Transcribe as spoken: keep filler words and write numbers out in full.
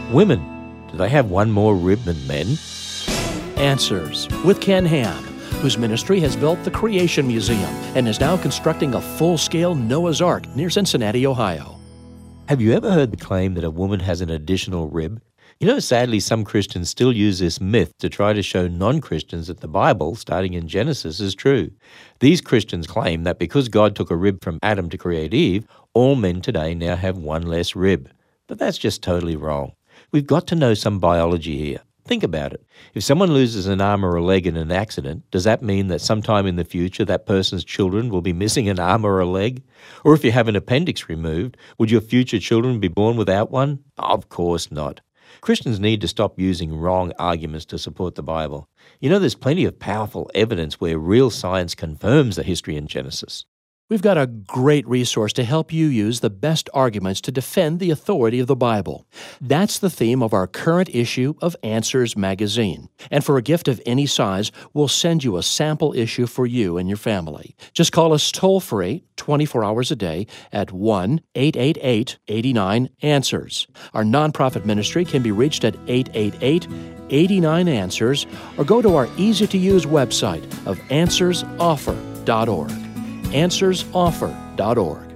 Women, do they have one more rib than men? Answers with Ken Ham, whose ministry has built the Creation Museum and is now constructing a full-scale Noah's Ark near Cincinnati, Ohio. Have you ever heard the claim that a woman has an additional rib? You know, sadly, some Christians still use this myth to try to show non-Christians that the Bible, starting in Genesis, is true. These Christians claim that because God took a rib from Adam to create Eve, all men today now have one less rib. But that's just totally wrong. We've got to know some biology here. Think about it. If someone loses an arm or a leg in an accident, does that mean that sometime in the future that person's children will be missing an arm or a leg? Or if you have an appendix removed, would your future children be born without one? Of course not. Christians need to stop using wrong arguments to support the Bible. You know, there's plenty of powerful evidence where real science confirms the history in Genesis. We've got a great resource to help you use the best arguments to defend the authority of the Bible. That's the theme of our current issue of Answers magazine. And for a gift of any size, we'll send you a sample issue for you and your family. Just call us toll-free, twenty-four hours a day, at one eight eight eight, eight nine, answers. Our nonprofit ministry can be reached at eight eight eight, eight nine, answers, or go to our easy-to-use website of answers offer dot org. answers offer dot org.